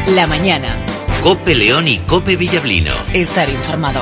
La mañana. COPE León y COPE Villablino. Estar informado.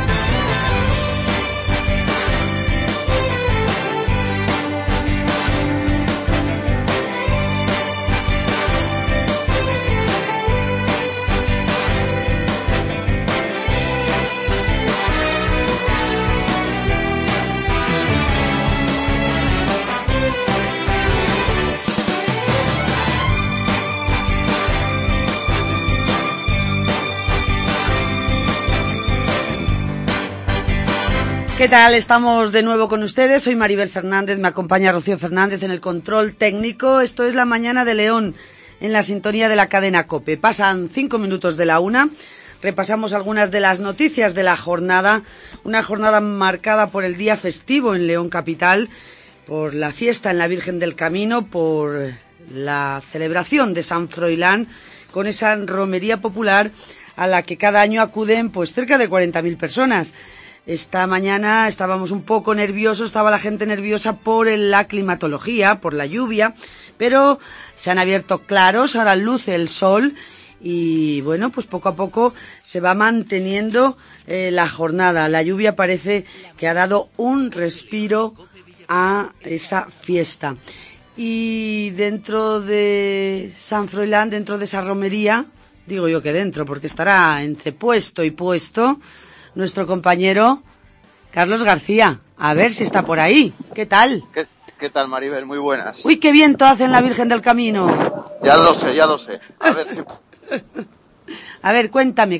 ¿Qué tal? Estamos de nuevo con ustedes. Soy Maribel Fernández, me acompaña Rocío Fernández en el control técnico. Esto es La Mañana de León, en la sintonía de la cadena COPE. Pasan 5 minutos de la 1. Repasamos algunas de las noticias de la jornada. Una jornada marcada por el día festivo en León Capital, por la fiesta en la Virgen del Camino, por la celebración de San Froilán, con esa romería popular a la que cada año acuden pues cerca de 40.000 personas. Esta mañana estábamos un poco nerviosos, estaba la gente nerviosa por la climatología, por la lluvia, pero se han abierto claros, ahora luce el sol y bueno, pues poco a poco se va manteniendo la jornada. La lluvia parece que ha dado un respiro a esa fiesta. Y dentro de San Froilán, dentro de esa romería, digo yo que dentro, porque estará entre puesto y puesto, nuestro compañero Carlos García. A ver si está por ahí. ¿Qué tal? ¿Qué tal, Maribel? Muy buenas. Uy, qué viento hace en la Virgen del Camino. Ya lo sé. A ver si... A ver, cuéntame.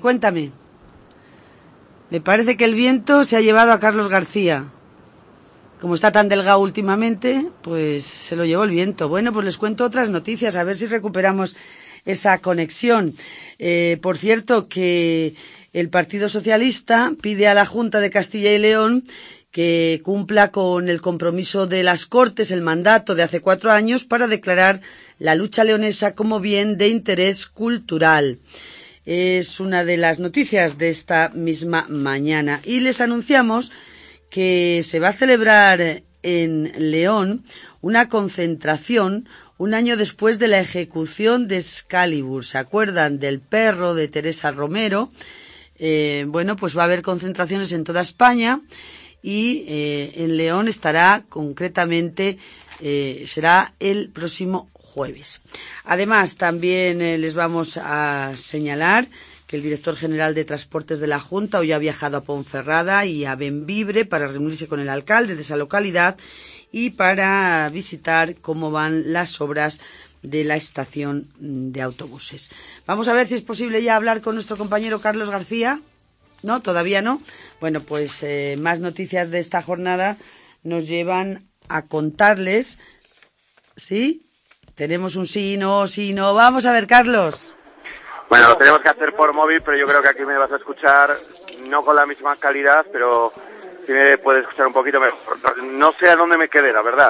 Me parece que el viento se ha llevado a Carlos García. Como está tan delgado últimamente, pues se lo llevó el viento. Bueno, pues les cuento otras noticias, a ver si recuperamos esa conexión. Por cierto, que el Partido Socialista pide a la Junta de Castilla y León que cumpla con el compromiso de las Cortes, el mandato de hace 4 años, para declarar la lucha leonesa como bien de interés cultural. Es una de las noticias de esta misma mañana. Y les anunciamos que se va a celebrar en León una concentración un año después de la ejecución de Excalibur. ¿Se acuerdan del perro de Teresa Romero? Bueno, pues va a haber concentraciones en toda España y en León estará concretamente, será el próximo jueves. Además, también les vamos a señalar que el director general de Transportes de la Junta hoy ha viajado a Ponferrada y a Bembibre para reunirse con el alcalde de esa localidad y para visitar cómo van las obras de la estación de autobuses. Vamos a ver si es posible ya hablar con nuestro compañero Carlos García. ¿No? ¿Todavía no? Bueno, pues más noticias de esta jornada nos llevan a contarles. ¿Sí? Tenemos un sí, no. Vamos a ver, Carlos. Bueno, lo tenemos que hacer por móvil, pero yo creo que aquí me vas a escuchar no con la misma calidad, pero sí me puedes escuchar un poquito mejor. No sé a dónde me quedé, la verdad.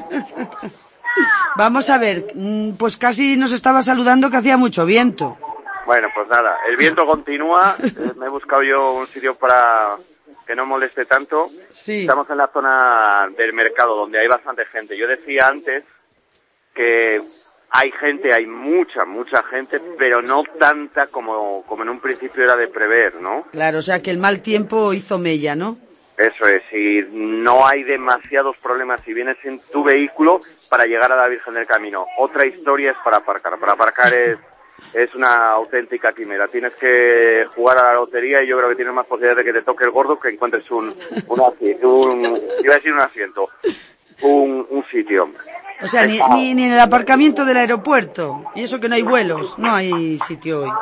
Vamos a ver, pues casi nos estaba saludando que hacía mucho viento. Bueno, pues nada, el viento continúa. Me he buscado yo un sitio para que no moleste tanto. Sí. Estamos en la zona del mercado, donde hay bastante gente. Yo decía antes que hay gente, hay mucha gente, pero no tanta como en un principio era de prever, ¿no? Claro, o sea que el mal tiempo hizo mella, ¿no? Eso es, y no hay demasiados problemas si vienes en tu vehículo para llegar a la Virgen del Camino. Otra historia es para aparcar. Para aparcar es una auténtica quimera. Tienes que jugar a la lotería y yo creo que tienes más posibilidades de que te toque el gordo que encuentres un sitio. O sea, ni en el aparcamiento del aeropuerto. Y eso que no hay vuelos, no hay sitio hoy.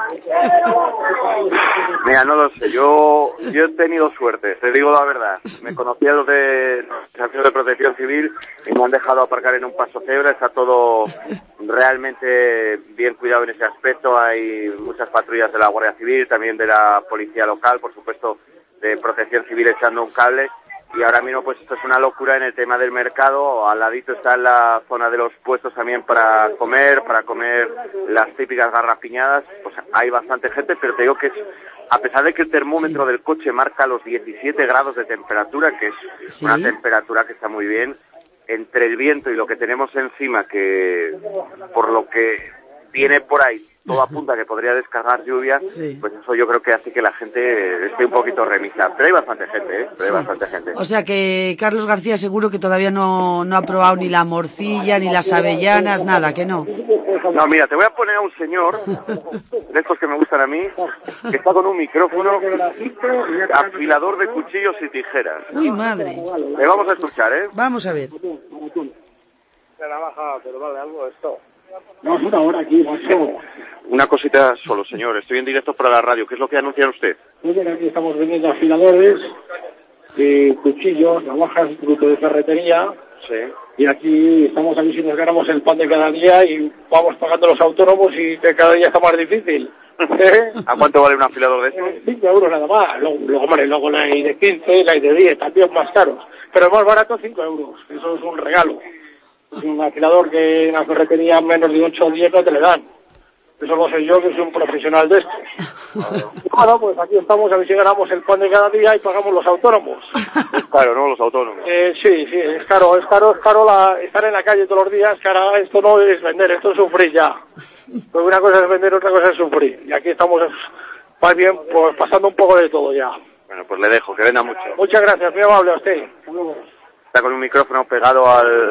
Mira, no lo sé. Yo he tenido suerte, te digo la verdad. Me conocía los de Protección Civil y me han dejado aparcar en un paso cebra. Está todo realmente bien cuidado en ese aspecto. Hay muchas patrullas de la Guardia Civil, también de la Policía Local, por supuesto, de Protección Civil echando un cable. Y ahora mismo pues esto es una locura en el tema del mercado. Al ladito está la zona de los puestos también para comer las típicas garrapiñadas. Pues hay bastante gente, pero te digo que es, a pesar de que el termómetro del coche marca los 17 grados de temperatura, que es una temperatura que está muy bien, entre el viento y lo que tenemos encima, que por lo que tiene por ahí todo apunta que podría descargar lluvia, sí. Pues eso yo creo que hace que la gente esté un poquito remisa. Pero hay bastante gente, ¿eh? Pero hay bastante gente. O sea que Carlos García seguro que todavía no ha probado ni la morcilla, ni las avellanas, nada, que no. No, mira, te voy a poner a un señor, de estos que me gustan a mí, que está con un micrófono, afilador de cuchillos y tijeras. Uy, madre. Le vamos a escuchar, ¿eh? Vamos a ver. La navaja, pero vale algo esto. No, es una hora aquí, macho. Una cosita solo, señor. Estoy en directo para la radio. ¿Qué es lo que anuncian usted? Aquí estamos vendiendo afiladores, cuchillos, navajas, producto de ferretería. Sí. Y aquí estamos aquí si nos ganamos el pan de cada día y vamos pagando los autónomos y que cada día está más difícil. ¿A cuánto vale un afilador de estos? 5 euros nada más. Luego la hay de 15, la hay de 10, también más caros. Pero el más barato 5 euros. Eso es un regalo. Es un afilador que en la ferretería menos de 8 o 10 no te le dan. Eso lo sé yo, que soy un profesional de esto. Bueno, pues aquí estamos a ver si ganamos el pan de cada día y pagamos los autónomos. Es caro, ¿no? Los autónomos. Sí, es caro estar en la calle todos los días, que ahora esto no es vender, esto es sufrir ya. Pues una cosa es vender, otra cosa es sufrir. Y aquí estamos más bien pues pasando un poco de todo ya. Bueno, pues le dejo, que venda mucho. Muchas gracias, muy amable a usted. Está con un micrófono pegado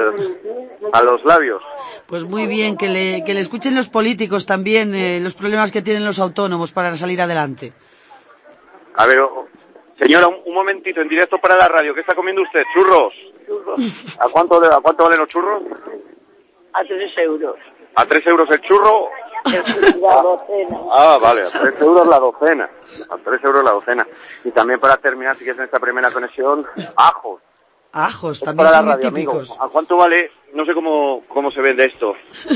a los labios. Pues muy bien, que le escuchen los políticos también los problemas que tienen los autónomos para salir adelante. A ver, señora, un momentito, en directo para la radio. ¿Qué está comiendo usted? ¿Churros? ¿A cuánto valen los churros? A 3 euros. ¿A 3 euros el churro? La docena. Ah, vale, a 3 euros la docena. A 3 euros la docena. Y también para terminar, si quieres en esta primera conexión, ajos. Ajos, también son muy típicos. Amigo. ¿A cuánto vale? No sé cómo se vende esto.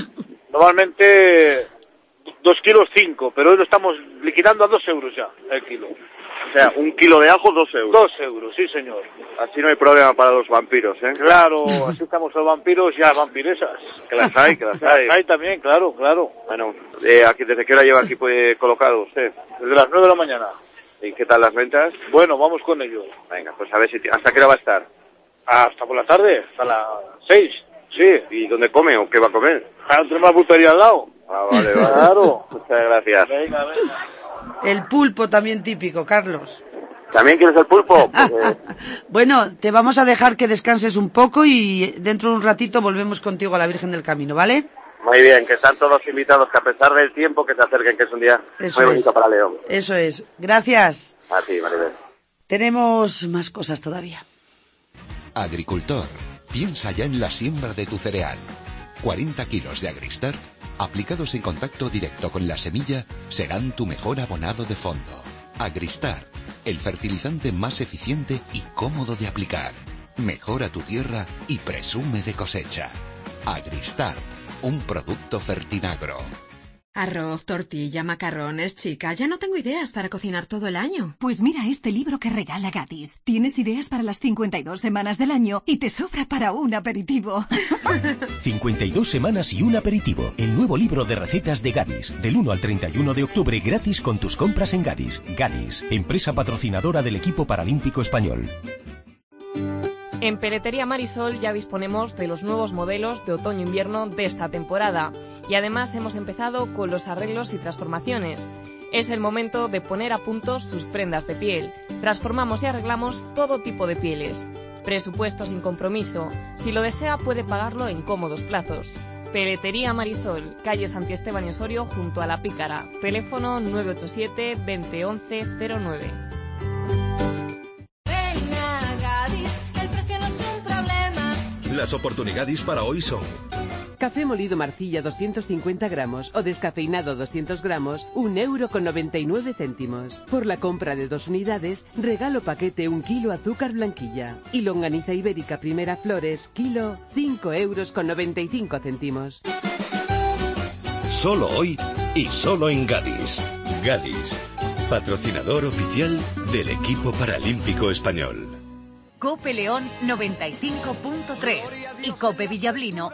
Normalmente 2 kilos 5, pero hoy lo estamos liquidando a 2 euros ya el kilo. O sea, un kilo de ajo, 2 euros. 2 euros, sí señor. Así no hay problema para los vampiros, ¿eh? Claro, así estamos los vampiros y las vampiresas. Que las hay. Las hay también, claro. Bueno, ¿desde qué hora lleva aquí colocado usted? Desde las 9 de la mañana. ¿Y qué tal las ventas? Bueno, vamos con ello. Venga, pues a ver ¿hasta qué hora va a estar? Hasta por la tarde, hasta las 6. Sí. ¿Y dónde come o qué va a comer? Tenemos la pulpería al lado. Ah, vale. Claro. Muchas gracias. Venga. El pulpo también típico, Carlos. ¿También quieres el pulpo? Bueno, te vamos a dejar que descanses un poco y dentro de un ratito volvemos contigo a la Virgen del Camino, ¿vale? Muy bien, que están todos invitados, que a pesar del tiempo que se acerquen, que es un día muy bonito para León. Eso es. Gracias. A ti, Maribel. Tenemos más cosas todavía. Agricultor, piensa ya en la siembra de tu cereal. 40 kilos de Agristart, aplicados en contacto directo con la semilla, serán tu mejor abonado de fondo. Agristart, el fertilizante más eficiente y cómodo de aplicar. Mejora tu tierra y presume de cosecha. Agristart, un producto Fertinagro. Arroz, tortilla, macarrones, chica, ya no tengo ideas para cocinar todo el año. Pues mira este libro que regala Gadis. Tienes ideas para las 52 semanas del año y te sobra para un aperitivo. 52 semanas y un aperitivo. El nuevo libro de recetas de Gadis. Del 1 al 31 de octubre gratis con tus compras en Gadis. Gadis, empresa patrocinadora del equipo paralímpico español. En Peletería Marisol ya disponemos de los nuevos modelos de otoño-invierno de esta temporada y además hemos empezado con los arreglos y transformaciones. Es el momento de poner a punto sus prendas de piel. Transformamos y arreglamos todo tipo de pieles. Presupuesto sin compromiso. Si lo desea puede pagarlo en cómodos plazos. Peletería Marisol, calle Santi Esteban y Osorio junto a La Pícara. Teléfono 987 20 11 09. Las oportunidades para hoy son: café molido Marcilla 250 gramos o descafeinado 200 gramos, 1,99 €. Por la compra de 2 unidades, regalo paquete 1 kilo azúcar blanquilla. Y longaniza ibérica Primera Flores, kilo, 5,95 €. Solo hoy y solo en Gadis. Gadis, patrocinador oficial del equipo paralímpico español. Cope León 95.3 y Cope Villablino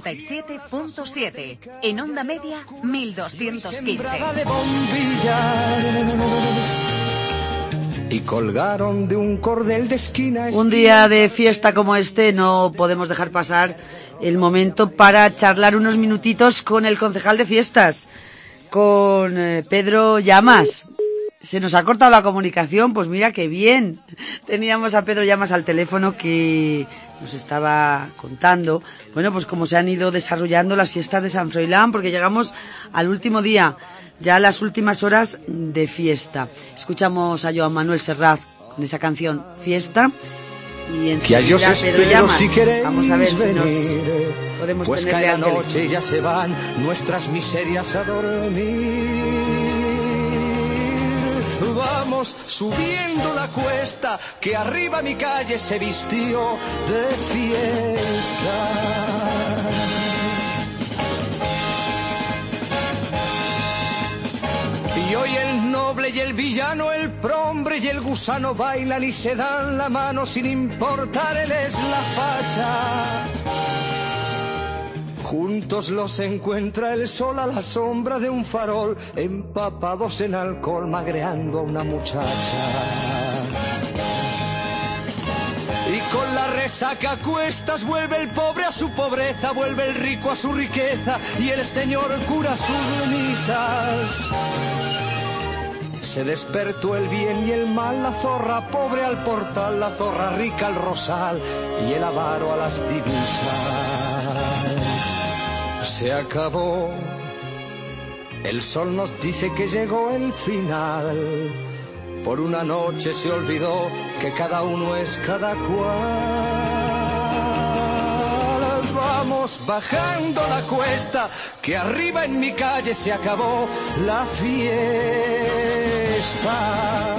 87.7. En onda media 1215. Y colgaron de un cordel de esquina. Un día de fiesta como este no podemos dejar pasar el momento para charlar unos minutitos con el concejal de fiestas, con Pedro Llamas. Se nos ha cortado la comunicación, pues mira qué bien. Teníamos a Pedro Llamas al teléfono que nos estaba contando, bueno, pues cómo se han ido desarrollando las fiestas de San Froilán, porque llegamos al último día, ya a las últimas horas de fiesta. Escuchamos a Joan Manuel Serrat con esa canción Fiesta y enseguida Pedro Llamas. Si queréis, vamos a ver si nos podemos pues tenerle cae la al noche teléfono. y ya se van nuestras miserias a dormir. Vamos subiendo la cuesta que arriba mi calle se vistió de fiesta. Y hoy el noble y el villano, el prombre y el gusano bailan y se dan la mano sin importarles la facha. Juntos los encuentra el sol a la sombra de un farol, empapados en alcohol, magreando a una muchacha. Y con la resaca a cuestas vuelve el pobre a su pobreza, vuelve el rico a su riqueza y el señor cura sus misas. Se despertó el bien y el mal, la zorra pobre al portal, la zorra rica al rosal y el avaro a las divisas. Se acabó, el sol nos dice que llegó el final. Por una noche se olvidó que cada uno es cada cual. Vamos bajando la cuesta, que arriba en mi calle se acabó la fiesta.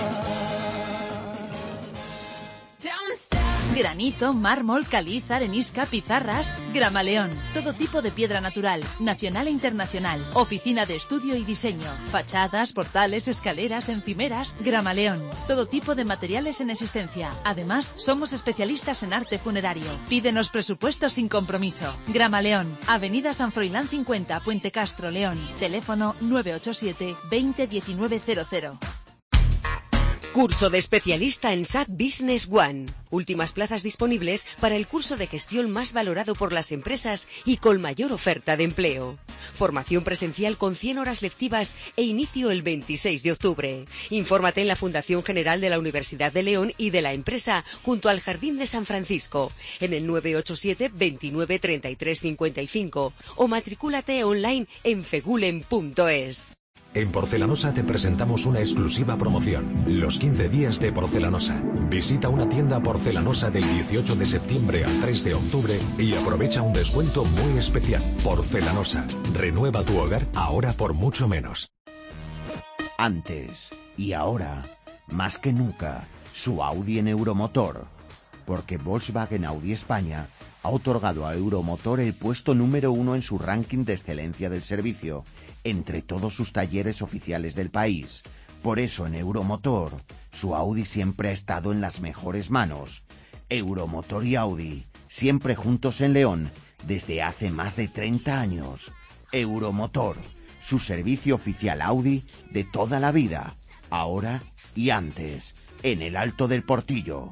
Granito, mármol, caliza, arenisca, pizarras. Gramaleón. Todo tipo de piedra natural, nacional e internacional. Oficina de estudio y diseño. Fachadas, portales, escaleras, encimeras. Gramaleón. Todo tipo de materiales en existencia. Además, somos especialistas en arte funerario. Pídenos presupuestos sin compromiso. Gramaleón. Avenida San Froilán 50, Puente Castro, León. Teléfono 987 20 1900. Curso de especialista en SAP Business One. Últimas plazas disponibles para el curso de gestión más valorado por las empresas y con mayor oferta de empleo. Formación presencial con 100 horas lectivas e inicio el 26 de octubre. Infórmate en la Fundación General de la Universidad de León y de la empresa junto al Jardín de San Francisco en el 987 29 33 55 o matricúlate online en fegulen.es. En Porcelanosa te presentamos una exclusiva promoción. Los 15 días de Porcelanosa. Visita una tienda porcelanosa del 18 de septiembre al 3 de octubre y aprovecha un descuento muy especial. Porcelanosa. Renueva tu hogar ahora por mucho menos. Antes y ahora, más que nunca, su Audi en Euromotor. Porque Volkswagen Audi España ha otorgado a Euromotor el puesto número 1 en su ranking de excelencia del servicio entre todos sus talleres oficiales del país. Por eso en Euromotor, su Audi siempre ha estado en las mejores manos. Euromotor y Audi, siempre juntos en León, desde hace más de 30 años. Euromotor, su servicio oficial Audi de toda la vida, ahora y antes, en el Alto del Portillo.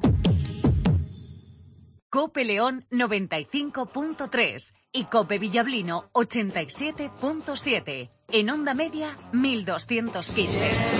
Cope León 95.3 y Cope Villablino 87.7. En onda media 1215.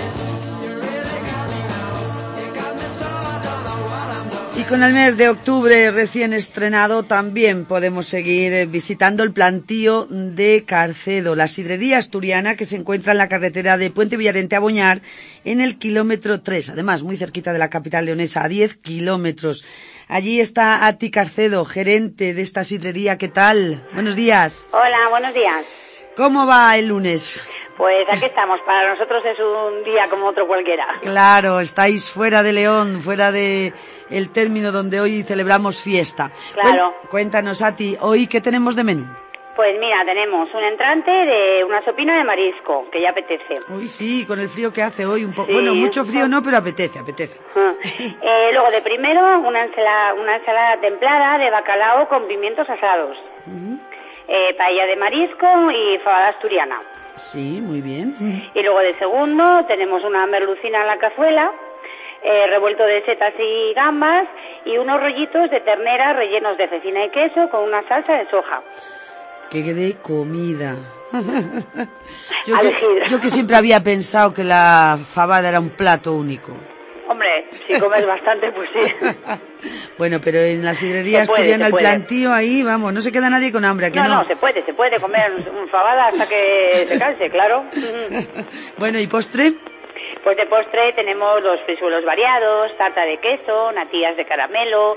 Y con el mes de octubre recién estrenado también podemos seguir visitando el plantío de Carcedo, la sidrería asturiana que se encuentra en la carretera de Puente Villarente a Boñar en el kilómetro 3, además muy cerquita de la capital leonesa, a 10 kilómetros. Allí está Ati Carcedo, gerente de esta sidrería. ¿Qué tal? Buenos días. Hola, buenos días. ¿Cómo va el lunes? Pues aquí estamos, para nosotros es un día como otro cualquiera. Claro, estáis fuera de León, fuera de el término donde hoy celebramos fiesta. Claro. Cuéntanos, Ati, ¿hoy qué tenemos de menú? Pues mira, tenemos un entrante de una sopina de marisco, que ya apetece. Uy, sí, con el frío que hace hoy, un poco. Sí, bueno, mucho frío no, pero apetece. Luego de primero, una ensalada templada de bacalao con pimientos asados. Paella de marisco y fabada asturiana. Sí, muy bien. Y luego de segundo tenemos una merlucina en la cazuela, revuelto de setas y gambas y unos rollitos de ternera rellenos de cecina y queso con una salsa de soja. ¡Qué de comida! Elegir. Yo que siempre había pensado que la fabada era un plato único. Hombre, si comes bastante, pues sí. Bueno, pero en la sidrería asturiana el plantío ahí, vamos, no se queda nadie con hambre, ¿a que no? No, se puede comer fabada hasta que se canse, claro. Bueno, ¿y postre? Pues de postre tenemos los frisuelos variados, tarta de queso, natillas de caramelo,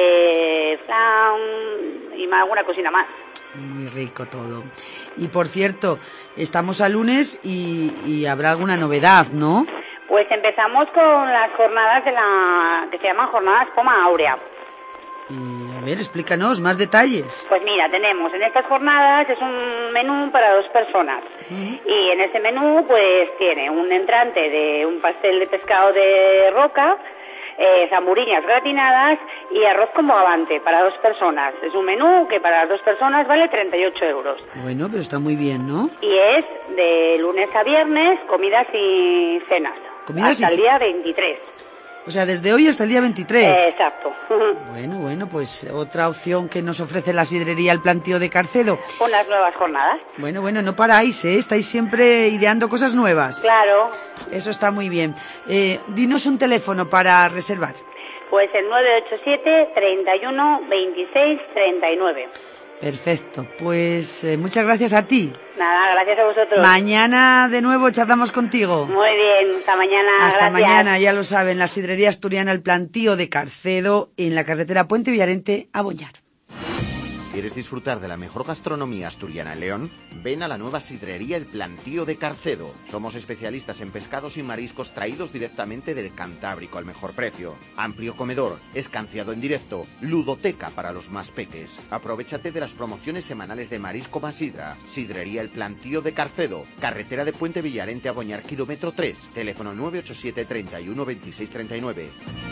flan y alguna cocina más. Muy rico todo. Y por cierto, estamos a lunes y habrá alguna novedad, ¿no? Pues empezamos con las jornadas que se llaman jornadas Poma Áurea. Y a ver, explícanos más detalles. Pues mira, tenemos en estas jornadas, es un menú para 2 personas. Y en ese menú pues tiene un entrante de un pastel de pescado de roca, zamburiñas gratinadas y arroz con bogavante para 2 personas. Es un menú que para las 2 personas vale 38 euros. Bueno, pero está muy bien, ¿no? Y es de lunes a viernes, comidas y cenas. Hasta el día 23. O sea, desde hoy hasta el día 23. Exacto. Bueno, pues otra opción que nos ofrece la sidrería El Plantío de Carcedo. Unas nuevas jornadas. Bueno, no paráis, ¿eh? Estáis siempre ideando cosas nuevas. Claro. Eso está muy bien. Dinos un teléfono para reservar. Pues el 987 31 26 39. Perfecto, pues muchas gracias a ti. Nada, gracias a vosotros. Mañana de nuevo charlamos contigo. Muy bien, hasta mañana. Hasta gracias. mañana, ya lo saben, la sidrería asturiana El Plantío de Carcedo, en la carretera Puente Villarente a Boñar. ¿Quieres disfrutar de la mejor gastronomía asturiana en León? Ven a la nueva sidrería El Plantío de Carcedo. Somos especialistas en pescados y mariscos traídos directamente del Cantábrico al mejor precio. Amplio comedor, escanciado en directo, ludoteca para los más peques. Aprovéchate de las promociones semanales de marisco más sidra. Sidrería El Plantío de Carcedo, carretera de Puente Villarente a Boñar, kilómetro 3. Teléfono 987 31 26 39.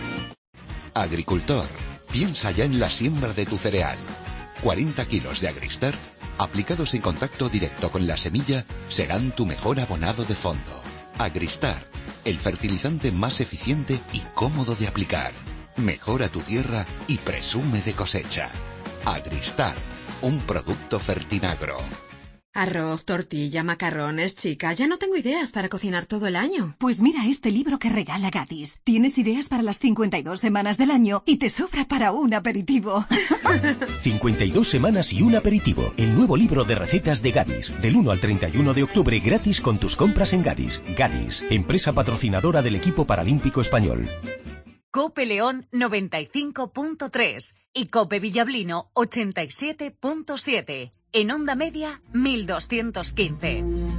Agricultor, piensa ya en la siembra de tu cereal. 40 kilos de Agristart, aplicados en contacto directo con la semilla, serán tu mejor abonado de fondo. Agristart, el fertilizante más eficiente y cómodo de aplicar. Mejora tu tierra y presume de cosecha. Agristart, un producto Fertinagro. Arroz, tortilla, macarrones, chica, ya no tengo ideas para cocinar todo el año. Pues mira este libro que regala Gadis. Tienes ideas para las 52 semanas del año y te sobra para un aperitivo. 52 semanas y un aperitivo. El nuevo libro de recetas de Gadis. Del 1 al 31 de octubre gratis con tus compras en Gadis. Gadis, empresa patrocinadora del equipo paralímpico español. Cope León 95.3 y Cope Villablino 87.7. En onda media, 1215.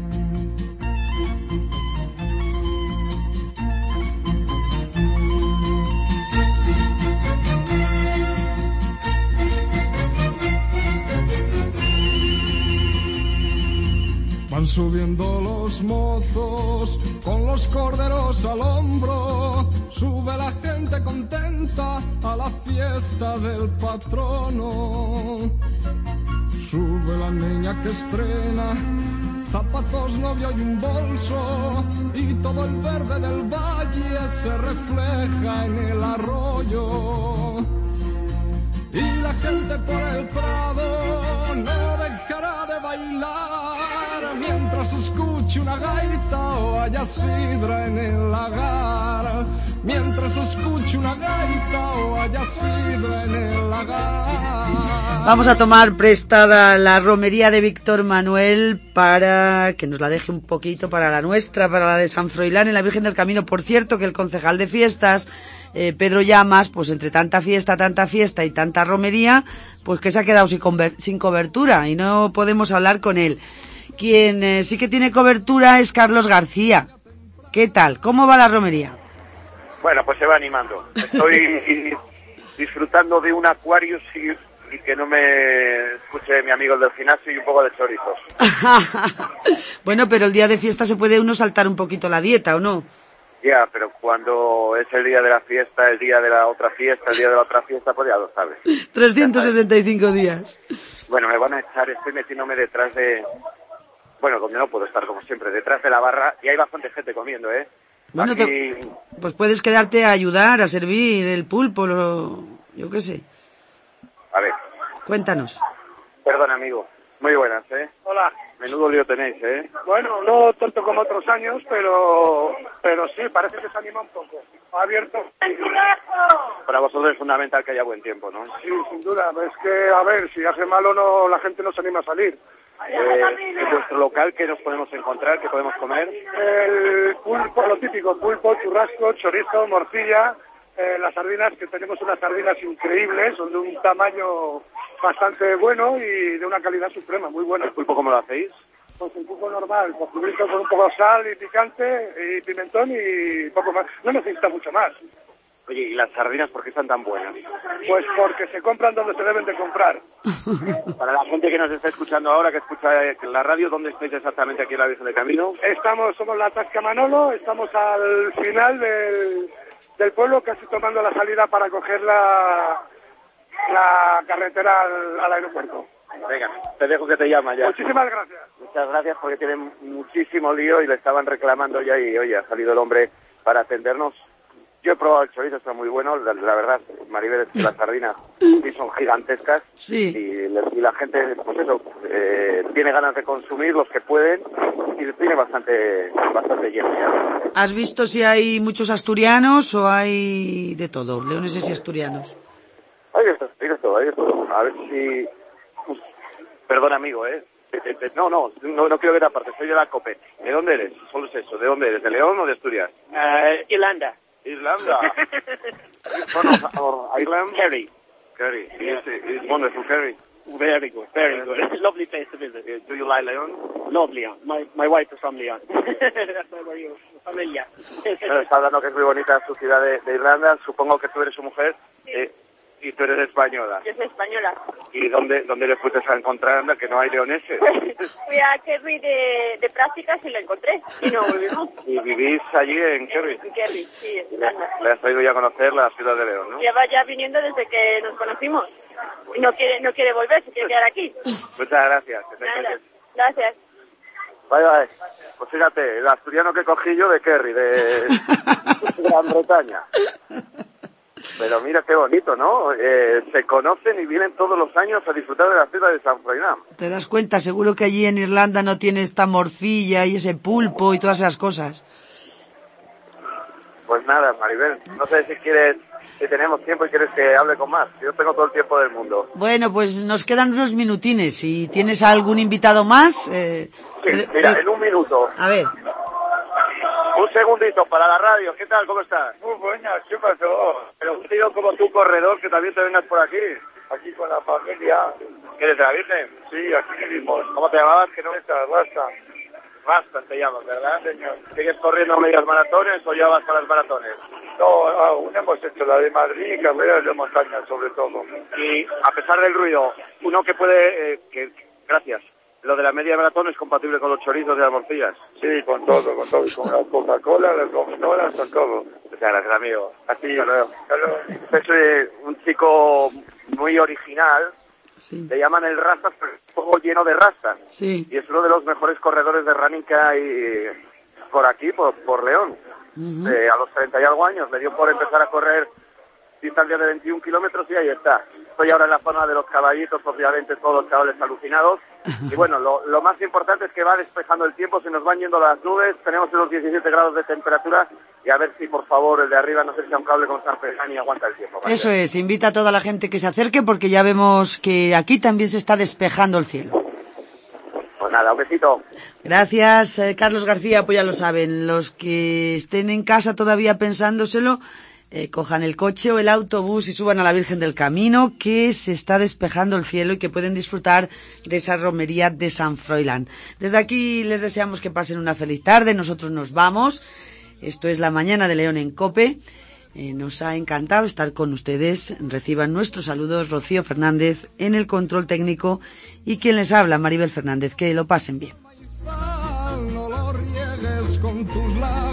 Van subiendo los mozos con los corderos al hombro, sube la gente contenta a la fiesta del patrono. Sube la niña que estrena zapatos, novio y un bolso, y todo el verde del valle se refleja en el arroyo. Y la gente por el prado no dejará de bailar mientras escuche una gaita o haya sidra en el lagar. Mientras escuche una gaita o haya sidra en el lagar. Vamos a tomar prestada la romería de Víctor Manuel para que nos la deje un poquito para la nuestra, para la de San Froilán en la Virgen del Camino. Por cierto, que el concejal de fiestas, Pedro Llamas, pues entre tanta fiesta y tanta romería, pues que se ha quedado sin cobertura y no podemos hablar con él. Quien sí que tiene cobertura es Carlos García. ¿Qué tal? ¿Cómo va la romería? Bueno, pues se va animando. Estoy disfrutando de un acuario y que no me escuche mi amigo del gimnasio y un poco de chorizos. Bueno, pero el día de fiesta se puede uno saltar un poquito la dieta, ¿o no? Ya, pero cuando es el día de la fiesta, el día de la otra fiesta, el día de la otra fiesta, pues ya lo sabes. 365 días. Bueno, me van a echar, estoy metiéndome detrás de... Bueno, donde no puedo estar, como siempre, detrás de la barra, y hay bastante gente comiendo, ¿eh? Bueno, aquí... pues puedes quedarte a ayudar, a servir el pulpo, yo qué sé. A ver. Cuéntanos. Perdón, amigo. Muy buenas, ¿eh? Hola. Menudo lío tenéis, ¿eh? Bueno, no tanto como otros años, pero sí, parece que se anima un poco. Ha abierto. Para vosotros es fundamental que haya buen tiempo, ¿no? Sí, sin duda. Es que, a ver, si hace malo no, la gente no se anima a salir. En vuestro local, ¿qué nos podemos encontrar? ¿Qué podemos comer? El pulpo, lo típico, pulpo, churrasco, chorizo, morcilla, las sardinas, que tenemos unas sardinas increíbles, son de un tamaño bastante bueno y de una calidad suprema, muy buena. ¿El pulpo cómo lo hacéis? Pues el pulpo normal, cubierto con un poco de sal y picante y pimentón y poco más. No necesita mucho más. Oye, ¿y las sardinas por qué están tan buenas? Pues porque se compran donde se deben de comprar. Para la gente que nos está escuchando ahora, que escucha la radio, ¿dónde estáis exactamente aquí en la Virgen del Camino? Somos la Tasca Manolo, estamos al final del pueblo, casi tomando la salida para coger la carretera al aeropuerto. Venga, te dejo que te llama ya. Muchísimas gracias. Muchas gracias porque tienen muchísimo lío y le estaban reclamando ya y oye, ha salido el hombre para atendernos. Yo he probado el chorizo, está muy bueno, la verdad, Maribel, es que las sardinas sí son gigantescas. Sí. Y la gente, pues eso, tiene ganas de consumir los que pueden y tiene bastante lleno ya. ¿Has visto si hay muchos asturianos o hay de todo, leoneses y asturianos? Hay de todo. A ver si... Perdón, amigo, ¿eh? No quiero ver aparte, soy de la COPE. ¿De dónde eres? Solo es eso, ¿de dónde eres? ¿De León o de Asturias? Irlanda. Irlanda. Ireland? Kerry. It's wonderful, Kerry. Very good. Lovely place to visit. Do you like León? Love Leon. My wife is from Leon. That's where you familia. Bueno, está hablando que es muy bonita su ciudad de Irlanda. Supongo que tú eres su mujer. Y tú eres española. Yo soy española. ¿Y dónde le fuiste a encontrar, anda, que no hay leoneses? Fui a Kerry de prácticas y lo encontré. Y no volvimos. ¿Y vivís allí en Kerry? En Kerry, sí. Le has traído ya a conocer la ciudad de León, ¿no? Lleva ya viniendo desde que nos conocimos. Y no quiere volver, se quiere quedar aquí. Muchas gracias. Nada. Gracias. Bye. Pues fíjate, el asturiano que cogí yo de Kerry, de Gran Bretaña. Pero mira qué bonito, ¿no? Se conocen y vienen todos los años a disfrutar de la fiesta de San Froilán. ¿Te das cuenta? Seguro que allí en Irlanda no tiene esta morcilla y ese pulpo y todas esas cosas. Pues nada, Maribel, no sé si tenemos tiempo y quieres que hable con más. Yo tengo todo el tiempo del mundo. Bueno, pues nos quedan unos minutines. Si tienes algún invitado más... Sí, mira, en un minuto. A ver. Un segundito para la radio. ¿Qué tal? ¿Cómo estás? Muy buenas, ¿qué pasó? Pero un tío como tú, corredor, que también te vengas por aquí. Aquí con la familia. ¿Eres de la Virgen? Sí, aquí vivimos. ¿Cómo te llamabas? Que no me Rasta. Rasta te llamas, ¿verdad? Señor. ¿Sigues corriendo medias maratones o ya vas para las maratones? No, aún hemos hecho la de Madrid y carreras de montaña, sobre todo. Y a pesar del ruido, uno que puede... Gracias. ¿Lo de la media maratón es compatible con los chorizos de las morcillas? Sí, con todo. Y con la Coca-Cola, las gominolas, con todo. Muchas gracias, amigo. Así, es un chico muy original. Sí. Le llaman el Rastas, pero es un poco lleno de rastas. Sí. Y es uno de los mejores corredores de running que hay por aquí, por León. A los 30 y algo años le dio por empezar a correr distancias de 21 kilómetros y ahí está. Estoy ahora en la zona de los caballitos, obviamente todos los chavales alucinados. Y bueno, lo más importante es que va despejando el tiempo, se nos van yendo las nubes, tenemos unos 17 grados de temperatura y a ver si por favor el de arriba no se echa un cable con San Ferran y aguanta el tiempo. ¿Vale? Eso es, invita a toda la gente que se acerque porque ya vemos que aquí también se está despejando el cielo. Pues nada, un besito. Gracias, Carlos García, pues ya lo saben, los que estén en casa todavía pensándoselo, cojan el coche o el autobús y suban a la Virgen del Camino, que se está despejando el cielo y que pueden disfrutar de esa romería de San Froilán. Desde aquí les deseamos que pasen una feliz tarde, nosotros nos vamos. Esto es La Mañana de León en COPE. Nos ha encantado estar con ustedes. Reciban nuestros saludos Rocío Fernández en el control técnico y quien les habla, Maribel Fernández. Que lo pasen bien. No lo riegues con tus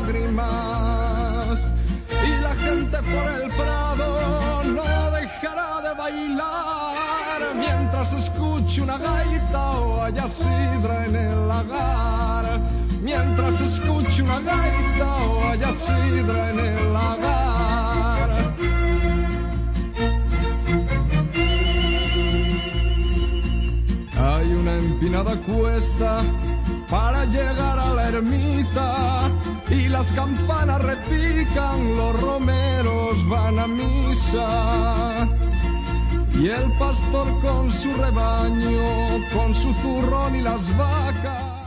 lágrimas y la gente por el prado no dejará de bailar mientras escuche una gaita o haya sidra en el lagar. Mientras escuche una gaita o haya sidra en el lagar. cada cuesta para llegar a la ermita, y las campanas repican, los romeros van a misa. Y el pastor con su rebaño, con su zurrón y las vacas.